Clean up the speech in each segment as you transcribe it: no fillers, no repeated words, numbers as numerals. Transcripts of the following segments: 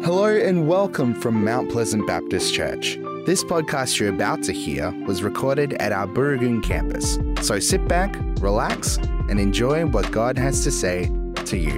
Hello and welcome from Mount Pleasant Baptist Church. This podcast you're about to hear was recorded at our Burragoon campus. So sit back, relax, and enjoy what God has to say to you.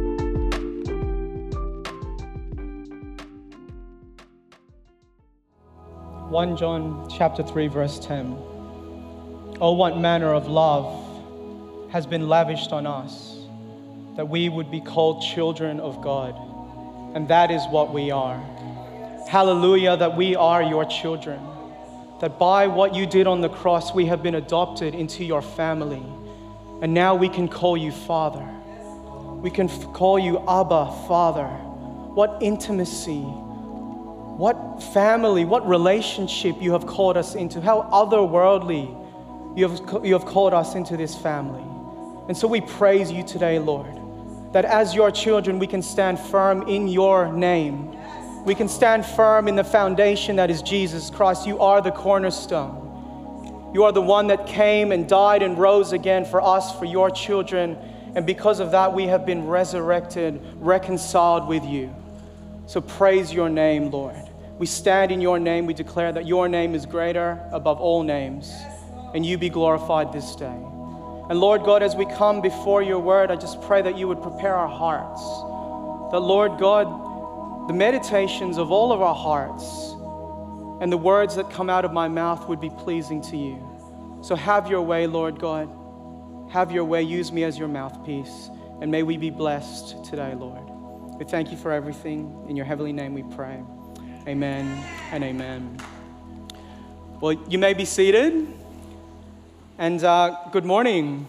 1 John chapter 3 verse 10. Oh, what manner of love has been lavished on us, that we would be called children of God. And that is what we are. Hallelujah, that we are your children. That by what you did on the cross, we have been adopted into your family. And now we can call you Father. We can call you Abba, Father. What intimacy, what family, what relationship you have called us into. How otherworldly you have called us into this family. And so we praise you today, Lord, that as your children, we can stand firm in your name. We can stand firm in the foundation that is Jesus Christ. You are the cornerstone. You are the one that came and died and rose again for us, for your children. And because of that, we have been resurrected, reconciled with you. So praise your name, Lord. We stand in your name. We declare that your name is greater above all names. And you be glorified this day. And Lord God, as we come before your word, I just pray that you would prepare our hearts. That Lord God, the meditations of all of our hearts and the words that come out of my mouth would be pleasing to you. So have your way, Lord God. Have your way. Use me as your mouthpiece. And may we be blessed today, Lord. We thank you for everything. In your heavenly name we pray. Amen and amen. Well, you may be seated. And good morning.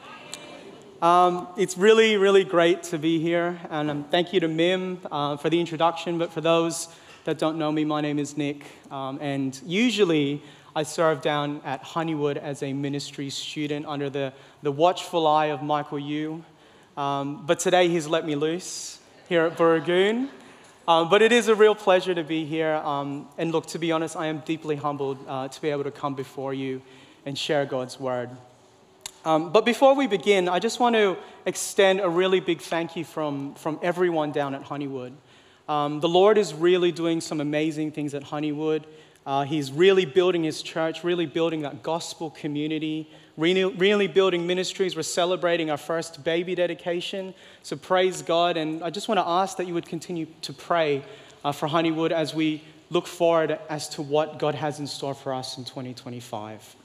It's really, really great to be here. And thank you to Mim for the introduction. But for those that don't know me, my name is Nick. And usually I serve down at Honeywood as a ministry student under the watchful eye of Michael Yu. But today he's let me loose here at Burragoon. But it is a real pleasure to be here. And look, to be honest, I am deeply humbled to be able to come before you and share God's word. But before we begin, I just want to extend a really big thank you from everyone down at Honeywood. The Lord is really doing some amazing things at Honeywood. He's really building his church, really building that gospel community, really building ministries. We're celebrating our first baby dedication, so praise God. And I just want to ask that you would continue to pray for Honeywood as we look forward as to what God has in store for us in 2025.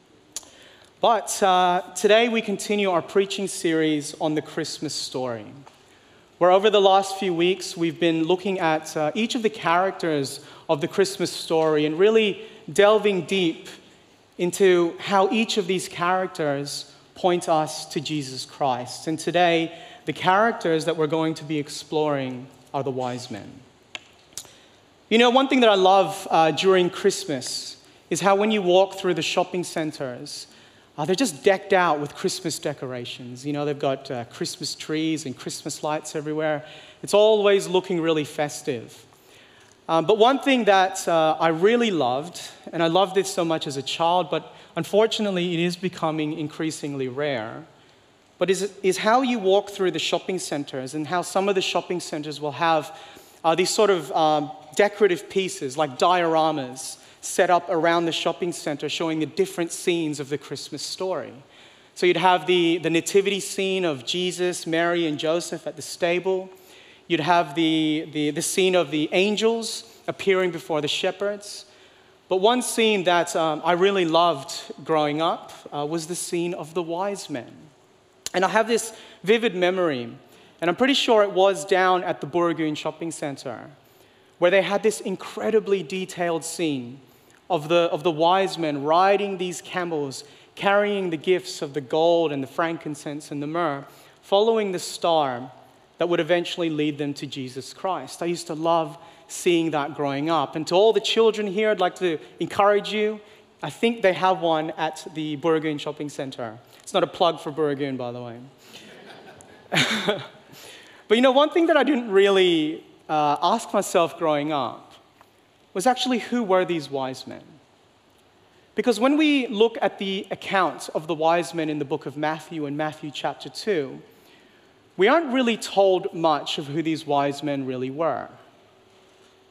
But today we continue our preaching series on the Christmas story, where over the last few weeks we've been looking at each of the characters of the Christmas story and really delving deep into how each of these characters point us to Jesus Christ. And today, the characters that we're going to be exploring are the wise men. You know, one thing that I love during Christmas is how when you walk through the shopping centers, they're just decked out with Christmas decorations. You know, they've got Christmas trees and Christmas lights everywhere. It's always looking really festive. But one thing that I really loved, and I loved it so much as a child, but unfortunately it is becoming increasingly rare, but is how you walk through the shopping centers and how some of the shopping centers will have these sort of decorative pieces like dioramas set up around the shopping center showing the different scenes of the Christmas story. So you'd have the nativity scene of Jesus, Mary, and Joseph at the stable. You'd have the scene of the angels appearing before the shepherds. But one scene that I really loved growing up was the scene of the wise men. And I have this vivid memory, and I'm pretty sure it was down at the Burragoon Shopping Center, where they had this incredibly detailed scene of the wise men riding these camels, carrying the gifts of the gold and the frankincense and the myrrh, following the star that would eventually lead them to Jesus Christ. I used to love seeing that growing up. And to all the children here, I'd like to encourage you. I think they have one at the Burragoon Shopping Center. It's not a plug for Burragoon, by the way. But you know, one thing that I didn't really ask myself growing up was actually who were these wise men? Because when we look at the account of the wise men in the book of Matthew in Matthew chapter 2, we aren't really told much of who these wise men really were.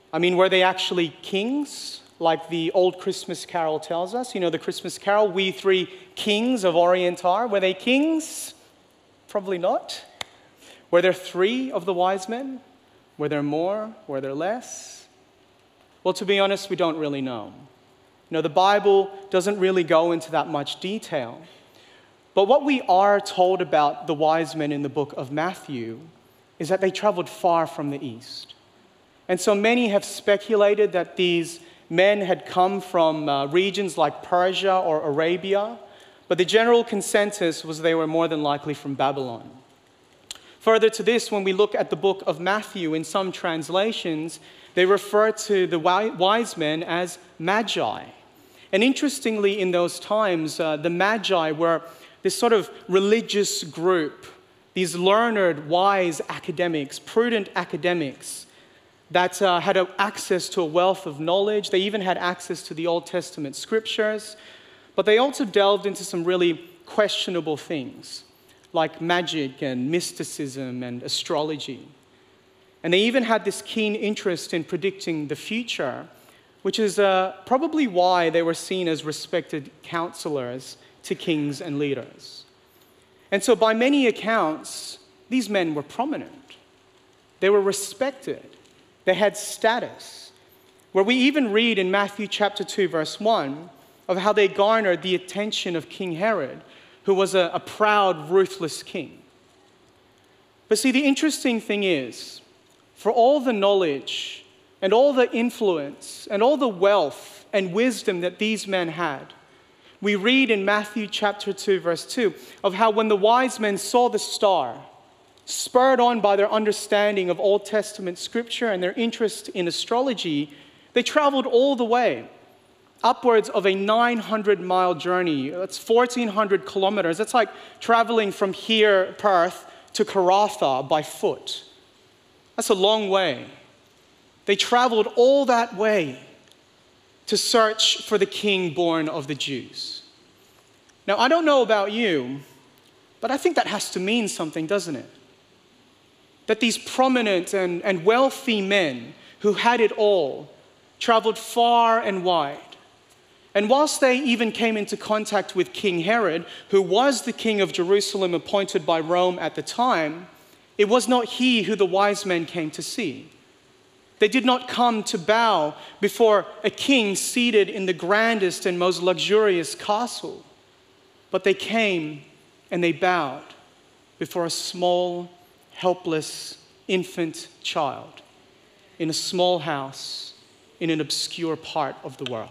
I mean, were they actually kings, like the old Christmas carol tells us? You know, the Christmas carol, we three kings of Orient are. Were they kings? Probably not. Were there three of the wise men? Were there more? Were there less? Well, to be honest, we don't really know. You know, the Bible doesn't really go into that much detail. But what we are told about the wise men in the book of Matthew is that they traveled far from the east. And so many have speculated that these men had come from regions like Persia or Arabia, but the general consensus was they were more than likely from Babylon. Further to this, when we look at the book of Matthew, in some translations, they refer to the wise men as magi. And interestingly, in those times, the magi were this sort of religious group, these learned, wise academics, prudent academics that had access to a wealth of knowledge. They even had access to the Old Testament scriptures, but they also delved into some really questionable things, like magic and mysticism and astrology. And they even had this keen interest in predicting the future, which is probably why they were seen as respected counselors to kings and leaders. And so by many accounts, these men were prominent. They were respected. They had status. Where we even read in Matthew chapter 2, verse 1, of how they garnered the attention of King Herod, who was a proud, ruthless king. But see, the interesting thing is, for all the knowledge and all the influence and all the wealth and wisdom that these men had, we read in Matthew chapter 2, verse 2, of how when the wise men saw the star, spurred on by their understanding of Old Testament scripture and their interest in astrology, they traveled all the way, upwards of a 900-mile journey. That's 1,400 kilometers. That's like traveling from here, Perth, to Karratha by foot. That's a long way. They traveled all that way to search for the king born of the Jews. Now, I don't know about you, but I think that has to mean something, doesn't it? That these prominent and wealthy men who had it all traveled far and wide. And whilst they even came into contact with King Herod, who was the king of Jerusalem appointed by Rome at the time, it was not he who the wise men came to see. They did not come to bow before a king seated in the grandest and most luxurious castle, but they came and they bowed before a small, helpless infant child in a small house in an obscure part of the world.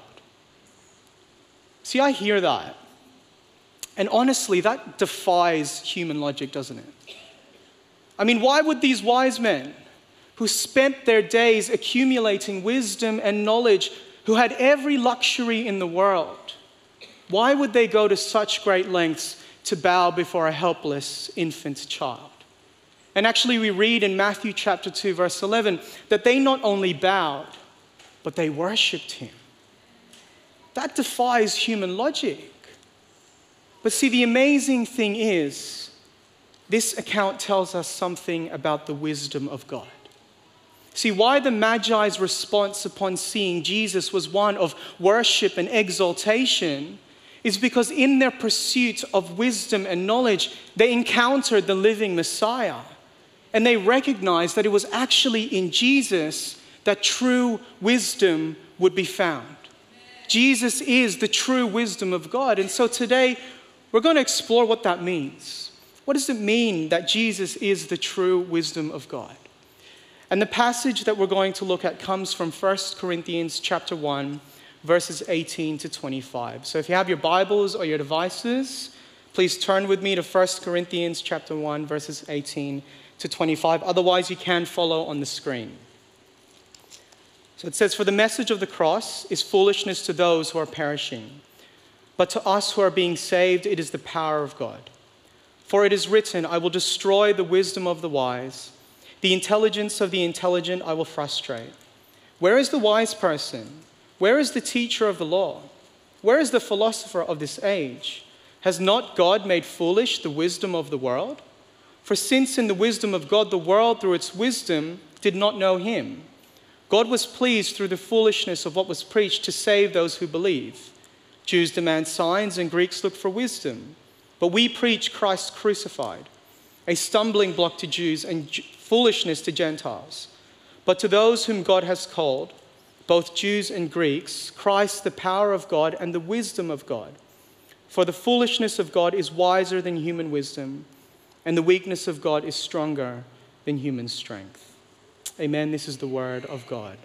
See, I hear that. And honestly, that defies human logic, doesn't it? I mean, why would these wise men who spent their days accumulating wisdom and knowledge, who had every luxury in the world, why would they go to such great lengths to bow before a helpless infant child? And actually, we read in Matthew chapter 2, verse 11, that they not only bowed, but they worshipped him. That defies human logic. But see, the amazing thing is, this account tells us something about the wisdom of God. See, why the Magi's response upon seeing Jesus was one of worship and exaltation is because in their pursuit of wisdom and knowledge, they encountered the living Messiah. And they recognized that it was actually in Jesus that true wisdom would be found. Jesus is the true wisdom of God. And so today, we're going to explore what that means. What does it mean that Jesus is the true wisdom of God? And the passage that we're going to look at comes from 1 Corinthians chapter 1, verses 18 to 25. So if you have your Bibles or your devices, please turn with me to 1 Corinthians chapter 1, verses 18 to 25. Otherwise, you can follow on the screen. So it says, "For the message of the cross is foolishness to those who are perishing, but to us who are being saved, it is the power of God. For it is written, I will destroy the wisdom of the wise. The intelligence of the intelligent I will frustrate. Where is the wise person? Where is the teacher of the law? Where is the philosopher of this age? Has not God made foolish the wisdom of the world? For since in the wisdom of God the world through its wisdom did not know him, God was pleased through the foolishness of what was preached to save those who believe. Jews demand signs and Greeks look for wisdom. But we preach Christ crucified, a stumbling block to Jews and foolishness to Gentiles. But to those whom God has called, both Jews and Greeks, Christ the power of God and the wisdom of God. For the foolishness of God is wiser than human wisdom, and the weakness of God is stronger than human strength. Amen. This is the word of God.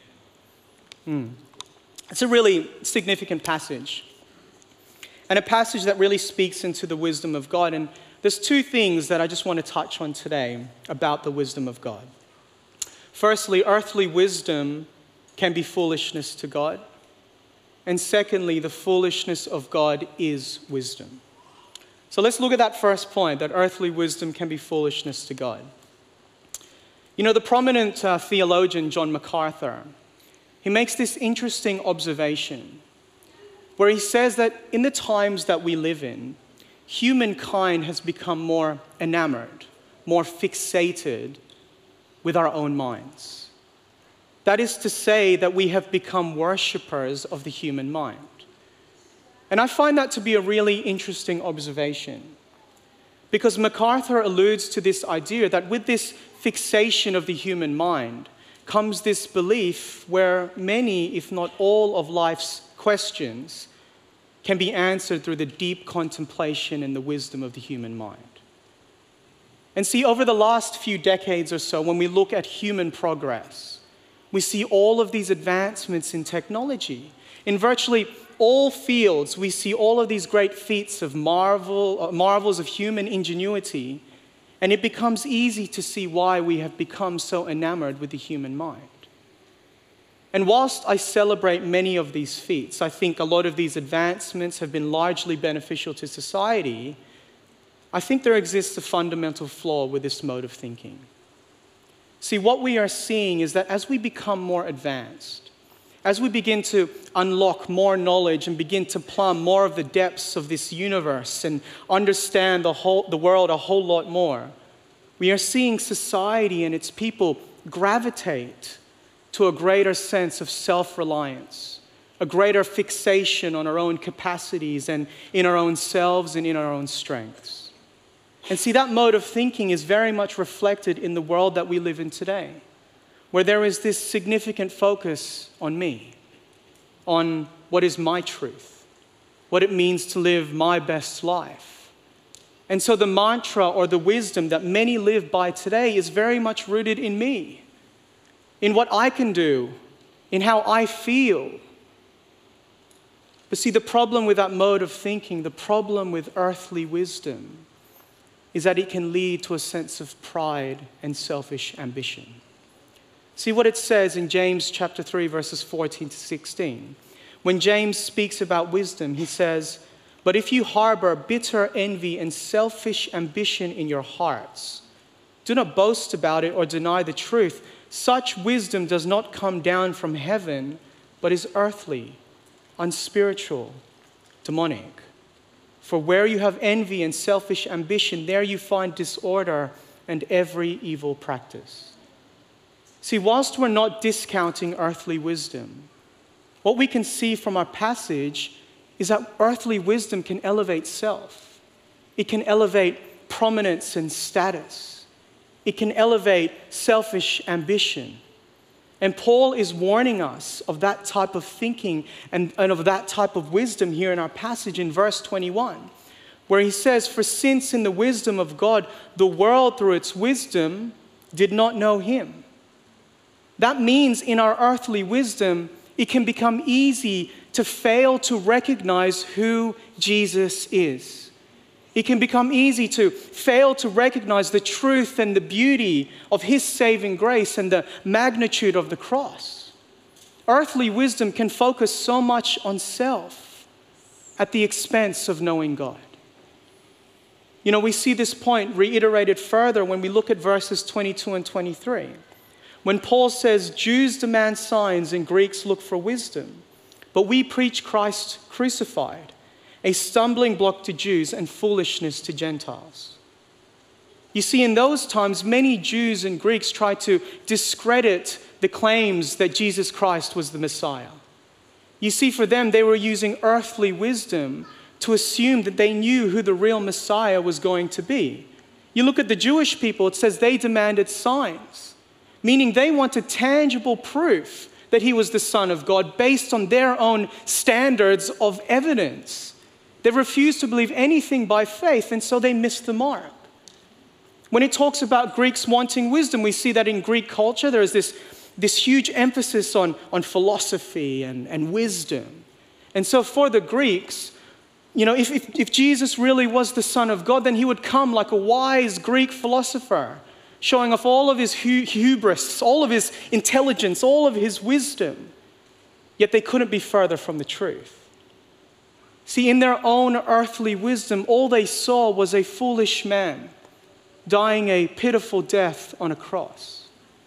It's a really significant passage, and a passage that really speaks into the wisdom of God. And there's two things that I just want to touch on today about the wisdom of God. Firstly, earthly wisdom can be foolishness to God. And secondly, the foolishness of God is wisdom. So let's look at that first point, that earthly wisdom can be foolishness to God. You know, the prominent theologian John MacArthur, he makes this interesting observation where he says that in the times that we live in, humankind has become more enamored, more fixated with our own minds. That is to say that we have become worshippers of the human mind. And I find that to be a really interesting observation, because MacArthur alludes to this idea that with this fixation of the human mind comes this belief where many, if not all, of life's questions can be answered through the deep contemplation and the wisdom of the human mind. And see, over the last few decades or so, when we look at human progress, we see all of these advancements in technology. In virtually all fields, we see all of these great feats of marvels of human ingenuity, and it becomes easy to see why we have become so enamored with the human mind. And whilst I celebrate many of these feats, I think a lot of these advancements have been largely beneficial to society, I think there exists a fundamental flaw with this mode of thinking. See, what we are seeing is that as we become more advanced, as we begin to unlock more knowledge and begin to plumb more of the depths of this universe and understand the world a whole lot more, we are seeing society and its people gravitate to a greater sense of self-reliance, a greater fixation on our own capacities and in our own selves and in our own strengths. And see, that mode of thinking is very much reflected in the world that we live in today, where there is this significant focus on me, on what is my truth, what it means to live my best life. And so the mantra or the wisdom that many live by today is very much rooted in me, in what I can do, in how I feel. But see, the problem with that mode of thinking, the problem with earthly wisdom, is that it can lead to a sense of pride and selfish ambition. See what it says in James chapter 3, verses 14 to 16. When James speaks about wisdom, he says, "But if you harbor bitter envy and selfish ambition in your hearts, do not boast about it or deny the truth. Such wisdom does not come down from heaven, but is earthly, unspiritual, demonic. For where you have envy and selfish ambition, there you find disorder and every evil practice." See, whilst we're not discounting earthly wisdom, what we can see from our passage is that earthly wisdom can elevate self. It can elevate prominence and status. It can elevate selfish ambition. And Paul is warning us of that type of thinking and of that type of wisdom here in our passage in verse 21, where he says, "For since in the wisdom of God, the world through its wisdom did not know him." That means in our earthly wisdom, it can become easy to fail to recognize who Jesus is. It can become easy to fail to recognize the truth and the beauty of his saving grace and the magnitude of the cross. Earthly wisdom can focus so much on self at the expense of knowing God. You know, we see this point reiterated further when we look at verses 22 and 23. When Paul says, "Jews demand signs and Greeks look for wisdom, but we preach Christ crucified, a stumbling block to Jews and foolishness to Gentiles." You see, in those times, many Jews and Greeks tried to discredit the claims that Jesus Christ was the Messiah. You see, for them, they were using earthly wisdom to assume that they knew who the real Messiah was going to be. You look at the Jewish people, it says they demanded signs, meaning they wanted tangible proof that he was the Son of God based on their own standards of evidence. They refused to believe anything by faith, and so they missed the mark. When it talks about Greeks wanting wisdom, we see that in Greek culture there is this huge emphasis on philosophy and wisdom. And so for the Greeks, if Jesus really was the Son of God, then he would come like a wise Greek philosopher, showing off all of his hubris, all of his intelligence, all of his wisdom. Yet they couldn't be further from the truth. See, in their own earthly wisdom, all they saw was a foolish man dying a pitiful death on a cross.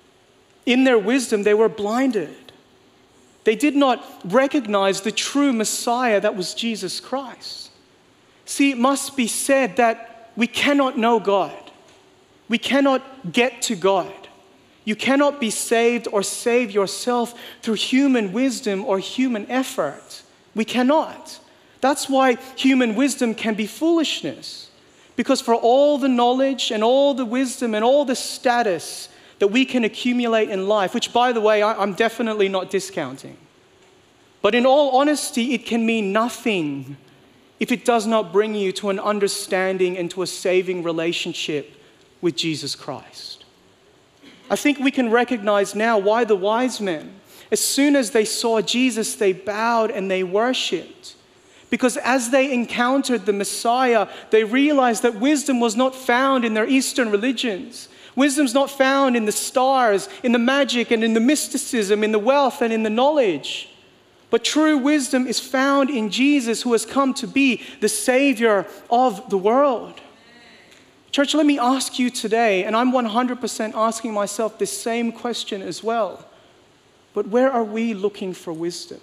In their wisdom, they were blinded. They did not recognize the true Messiah that was Jesus Christ. See, it must be said that we cannot know God. We cannot get to God. You cannot be saved or save yourself through human wisdom or human effort. We cannot. That's why human wisdom can be foolishness. Because for all the knowledge and all the wisdom and all the status that we can accumulate in life, which, by the way, I'm definitely not discounting, but in all honesty, it can mean nothing if it does not bring you to an understanding and to a saving relationship with Jesus Christ. I think we can recognize now why the wise men, as soon as they saw Jesus, they bowed and they worshiped. Because as they encountered the Messiah, they realized that wisdom was not found in their Eastern religions. Wisdom's not found in the stars, in the magic and in the mysticism, in the wealth and in the knowledge. But true wisdom is found in Jesus, who has come to be the Savior of the world. Church, let me ask you today, and I'm 100% asking myself this same question as well. But where are we looking for wisdom?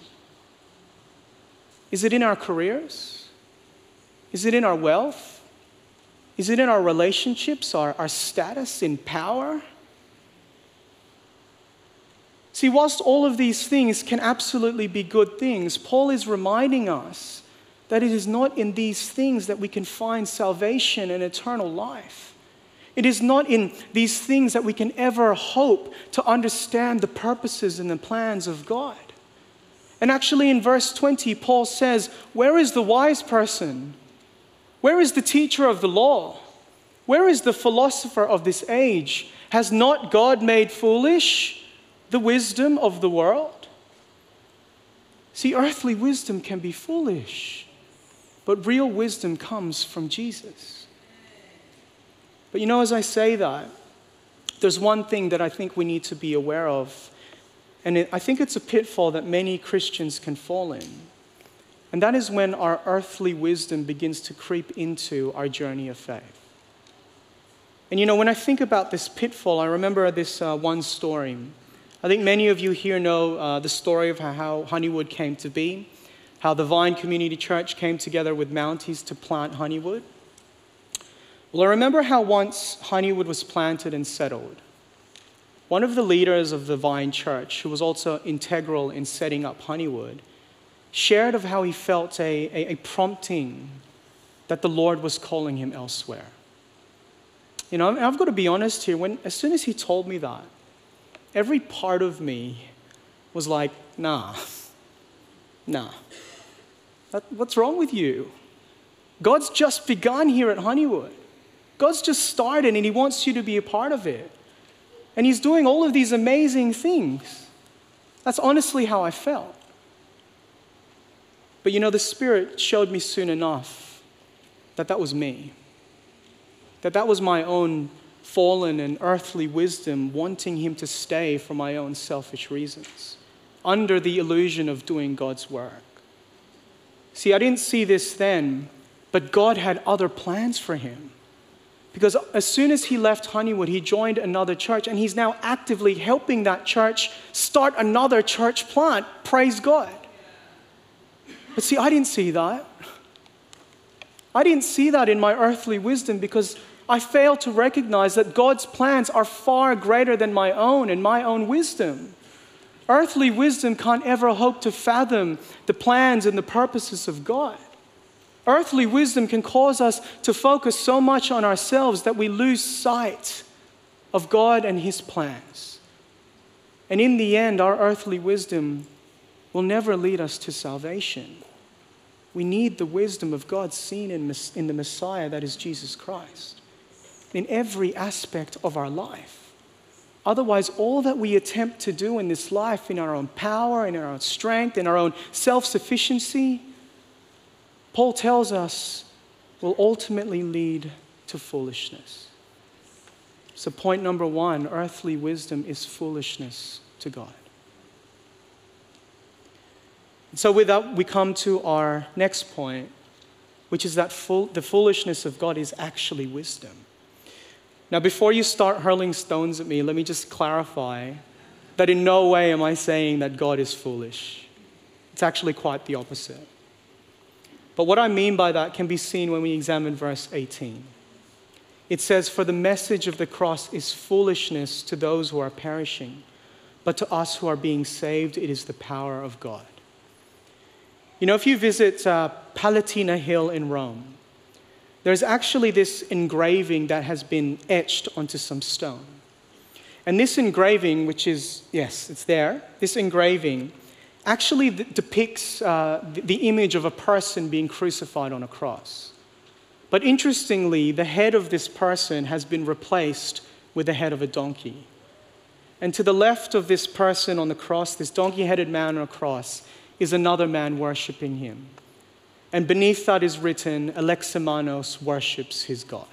Is it in our careers? Is it in our wealth? Is it in our relationships, our status in power? See, whilst all of these things can absolutely be good things, Paul is reminding us that it is not in these things that we can find salvation and eternal life. It is not in these things that we can ever hope to understand the purposes and the plans of God. And actually in verse 20, Paul says, where is the wise person? Where is the teacher of the law? Where is the philosopher of this age? Has not God made foolish the wisdom of the world? See, earthly wisdom can be foolish, but real wisdom comes from Jesus. But as I say that, there's one thing that I think we need to be aware of. And I think it's a pitfall that many Christians can fall in. And that is when our earthly wisdom begins to creep into our journey of faith. And when I think about this pitfall, I remember this one story. I think many of you here know the story of how Honeywood came to be, how the Vine Community Church came together with Mounties to plant Honeywood. Well, I remember how once Honeywood was planted and settled, one of the leaders of the Vine Church, who was also integral in setting up Honeywood, shared of how he felt a prompting that the Lord was calling him elsewhere. I've got to be honest here, as soon as he told me that, every part of me was like, nah. What's wrong with you? God's just begun here at Honeywood. God's just started and he wants you to be a part of it. And he's doing all of these amazing things. That's honestly how I felt. But the Spirit showed me soon enough that was me. That was my own fallen and earthly wisdom wanting him to stay for my own selfish reasons, under the illusion of doing God's work. See, I didn't see this then, but God had other plans for him. Because as soon as he left Honeywood, he joined another church, and he's now actively helping that church start another church plant. Praise God. But see, I didn't see that. I didn't see that in my earthly wisdom because I failed to recognize that God's plans are far greater than my own and my own wisdom. Earthly wisdom can't ever hope to fathom the plans and the purposes of God. Earthly wisdom can cause us to focus so much on ourselves that we lose sight of God and His plans. And in the end, our earthly wisdom will never lead us to salvation. We need the wisdom of God seen in the Messiah, that is Jesus Christ, in every aspect of our life. Otherwise, all that we attempt to do in this life, in our own power, in our own strength, in our own self-sufficiency, Paul tells us, will ultimately lead to foolishness. So point number one, earthly wisdom is foolishness to God. And so with that, we come to our next point, which is that the foolishness of God is actually wisdom. Now, before you start hurling stones at me, let me just clarify that in no way am I saying that God is foolish. It's actually quite the opposite. But what I mean by that can be seen when we examine verse 18. It says, "For the message of the cross is foolishness to those who are perishing, but to us who are being saved, it is the power of God." You know, if you visit Palatina Hill in Rome, there's actually this engraving that has been etched onto some stone. And this engraving, which is, yes, it's there, this engraving actually depicts the image of a person being crucified on a cross. But interestingly, the head of this person has been replaced with the head of a donkey. And to the left of this person on the cross, this donkey-headed man on a cross, is another man worshiping him. And beneath that is written, Alexamenos worships his God.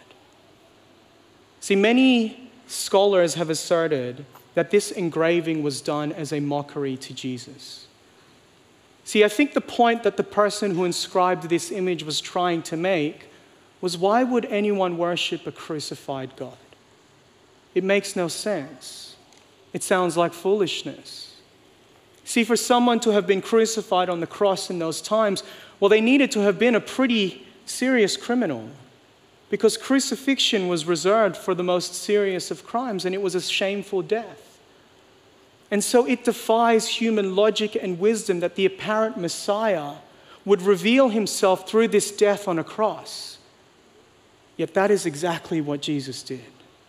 See, many scholars have asserted that this engraving was done as a mockery to Jesus. See, I think the point that the person who inscribed this image was trying to make was, why would anyone worship a crucified God? It makes no sense. It sounds like foolishness. See, for someone to have been crucified on the cross in those times, well, they needed to have been a pretty serious criminal, because crucifixion was reserved for the most serious of crimes, and it was a shameful death. And so it defies human logic and wisdom that the apparent Messiah would reveal himself through this death on a cross. Yet that is exactly what Jesus did.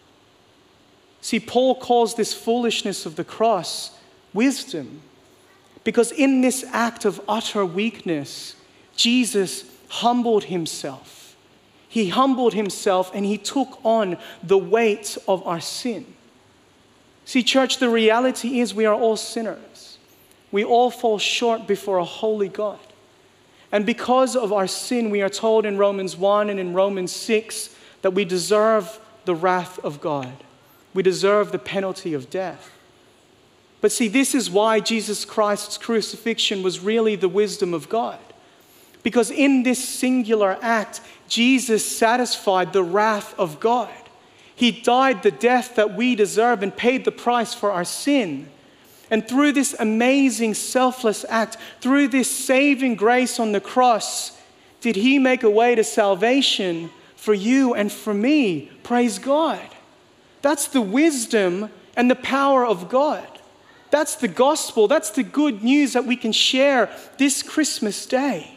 See, Paul calls this foolishness of the cross wisdom, because in this act of utter weakness, Jesus humbled himself. He humbled himself and he took on the weight of our sin. See, church, the reality is we are all sinners. We all fall short before a holy God. And because of our sin, we are told in Romans 1 and in Romans 6 that we deserve the wrath of God. We deserve the penalty of death. But see, this is why Jesus Christ's crucifixion was really the wisdom of God. Because in this singular act, Jesus satisfied the wrath of God. He died the death that we deserve and paid the price for our sin. And through this amazing selfless act, through this saving grace on the cross, did he make a way to salvation for you and for me. Praise God. That's the wisdom and the power of God. That's the gospel. That's the good news that we can share this Christmas day.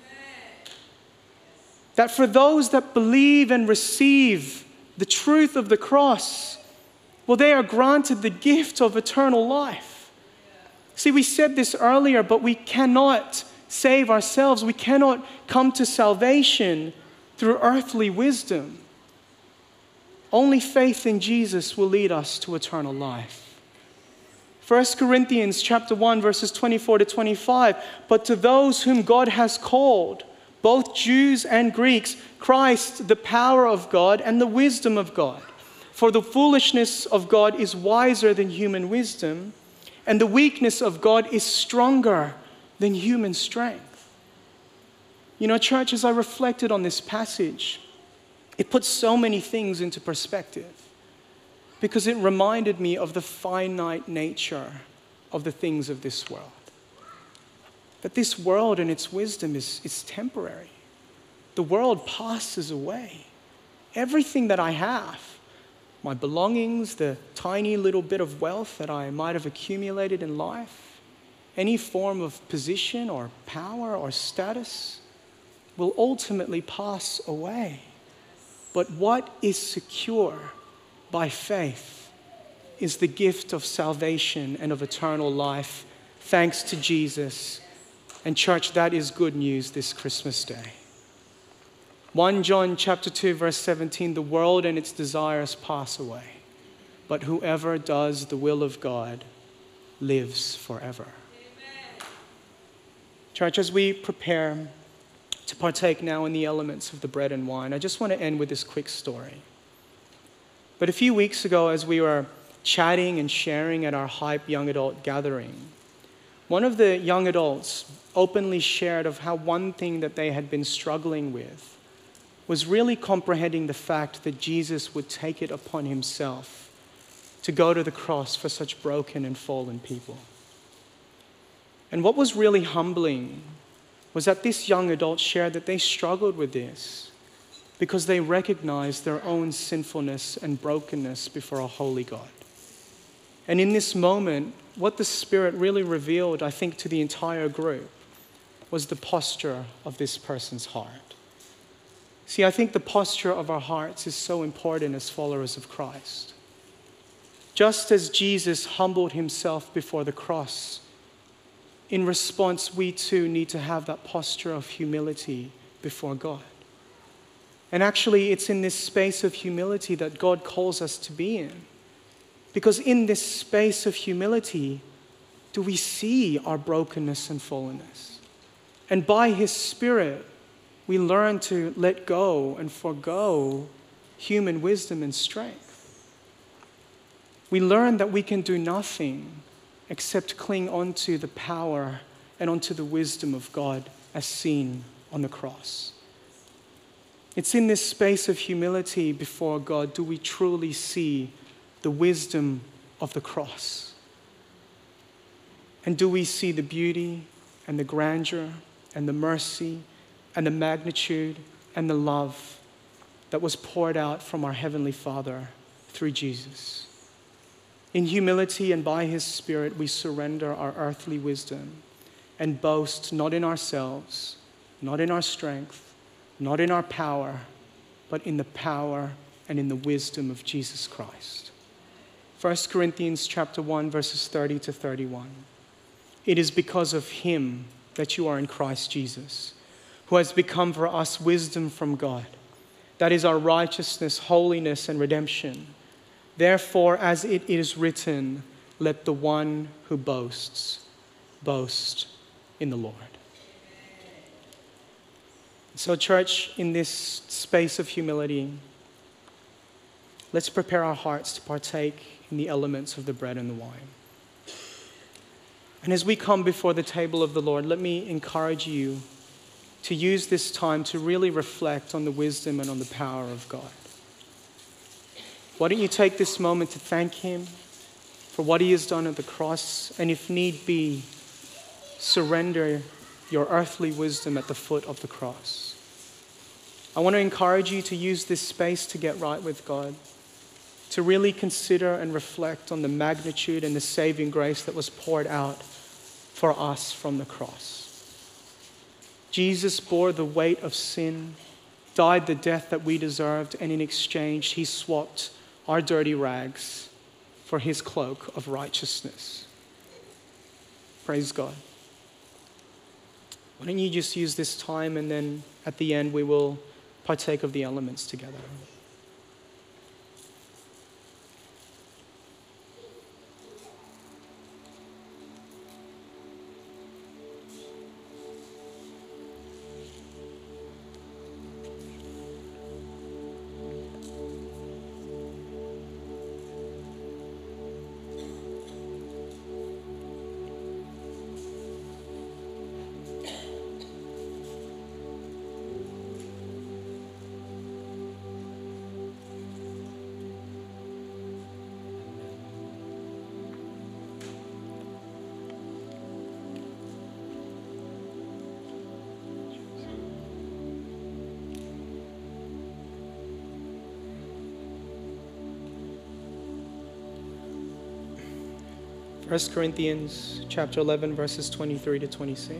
That for those that believe and receive the truth of the cross, well, they are granted the gift of eternal life. See, we said this earlier, but we cannot save ourselves. We cannot come to salvation through earthly wisdom. Only faith in Jesus will lead us to eternal life. 1 Corinthians chapter 1, verses 24 to 25. But to those whom God has called, both Jews and Greeks, Christ, the power of God and the wisdom of God. For the foolishness of God is wiser than human wisdom, and the weakness of God is stronger than human strength. You know, church, as I reflected on this passage, it puts so many things into perspective, because it reminded me of the finite nature of the things of this world. That this world and its wisdom is temporary. The world passes away. Everything that I have, my belongings, the tiny little bit of wealth that I might have accumulated in life, any form of position or power or status will ultimately pass away. But what is secure by faith is the gift of salvation and of eternal life, thanks to Jesus. And church, that is good news this Christmas day. 1 John chapter 2, verse 17, the world and its desires pass away, but whoever does the will of God lives forever. Amen. Church, as we prepare to partake now in the elements of the bread and wine, I just want to end with this quick story. But a few weeks ago, as we were chatting and sharing at our Hype Young Adult gathering, one of the young adults openly shared of how one thing that they had been struggling with was really comprehending the fact that Jesus would take it upon himself to go to the cross for such broken and fallen people. And what was really humbling was that this young adult shared that they struggled with this because they recognized their own sinfulness and brokenness before a holy God. And in this moment, what the Spirit really revealed, I think, to the entire group was the posture of this person's heart. See, I think the posture of our hearts is so important as followers of Christ. Just as Jesus humbled himself before the cross, in response, we too need to have that posture of humility before God. And actually, it's in this space of humility that God calls us to be in. Because in this space of humility, do we see our brokenness and fallenness? And by his Spirit, we learn to let go and forgo human wisdom and strength. We learn that we can do nothing except cling onto the power and onto the wisdom of God as seen on the cross. It's in this space of humility before God do we truly see the wisdom of the cross. And do we see the beauty and the grandeur and the mercy and the magnitude and the love that was poured out from our Heavenly Father through Jesus. In humility and by his Spirit, we surrender our earthly wisdom and boast not in ourselves, not in our strength, not in our power, but in the power and in the wisdom of Jesus Christ. 1 Corinthians chapter 1, verses 30 to 31. It is because of him that you are in Christ Jesus, who has become for us wisdom from God. That is our righteousness, holiness, and redemption. Therefore, as it is written, let the one who boasts, boast in the Lord. So, church, in this space of humility, let's prepare our hearts to partake in the elements of the bread and the wine. And as we come before the table of the Lord, let me encourage you to use this time to really reflect on the wisdom and on the power of God. Why don't you take this moment to thank him for what he has done at the cross, and if need be, surrender your earthly wisdom at the foot of the cross. I want to encourage you to use this space to get right with God, to really consider and reflect on the magnitude and the saving grace that was poured out for us from the cross. Jesus bore the weight of sin, died the death that we deserved, and in exchange, he swapped our dirty rags for his cloak of righteousness. Praise God. Why don't you just use this time, and then at the end we will partake of the elements together. 1 Corinthians chapter 11, verses 23 to 26.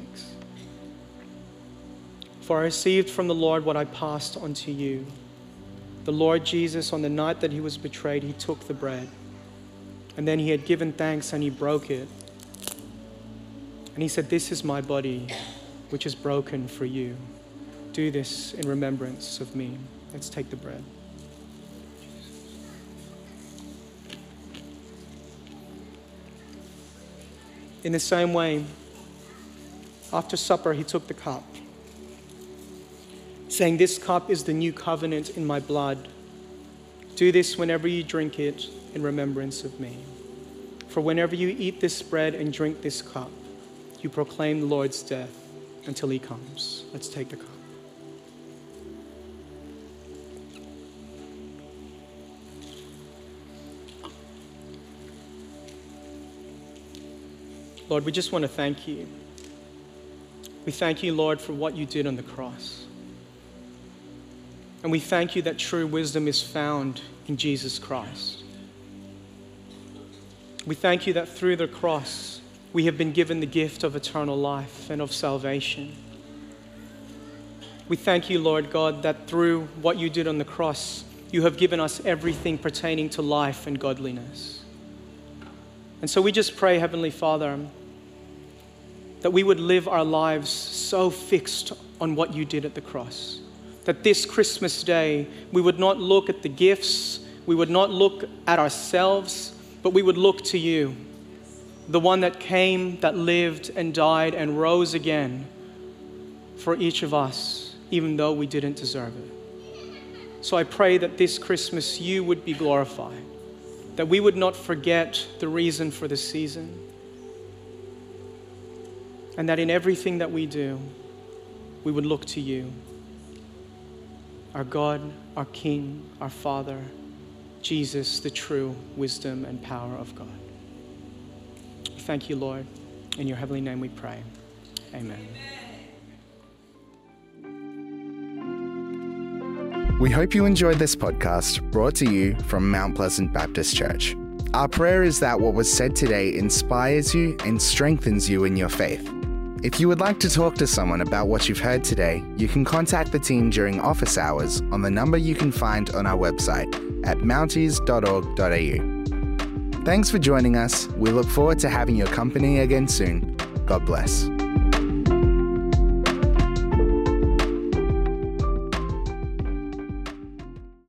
For I received from the Lord what I passed on to you. The Lord Jesus, on the night that he was betrayed, he took the bread. And then he had given thanks and he broke it. And he said, "This is my body, which is broken for you. Do this in remembrance of me." Let's take the bread. In the same way, after supper, he took the cup, saying, "This cup is the new covenant in my blood. Do this whenever you drink it in remembrance of me. For whenever you eat this bread and drink this cup, you proclaim the Lord's death until he comes." Let's take the cup. Lord, we just want to thank you. We thank you, Lord, for what you did on the cross. And we thank you that true wisdom is found in Jesus Christ. We thank you that through the cross, we have been given the gift of eternal life and of salvation. We thank you, Lord God, that through what you did on the cross, you have given us everything pertaining to life and godliness. And so we just pray, Heavenly Father, that we would live our lives so fixed on what you did at the cross, that this Christmas day, we would not look at the gifts, we would not look at ourselves, but we would look to you, the one that came, that lived and died and rose again for each of us, even though we didn't deserve it. So I pray that this Christmas you would be glorified, that we would not forget the reason for the season, and that in everything that we do, we would look to you, our God, our King, our Father, Jesus, the true wisdom and power of God. Thank you, Lord. In your heavenly name we pray. Amen. We hope you enjoyed this podcast brought to you from Mount Pleasant Baptist Church. Our prayer is that what was said today inspires you and strengthens you in your faith. If you would like to talk to someone about what you've heard today, you can contact the team during office hours on the number you can find on our website at mounties.org.au. Thanks for joining us. We look forward to having your company again soon. God bless.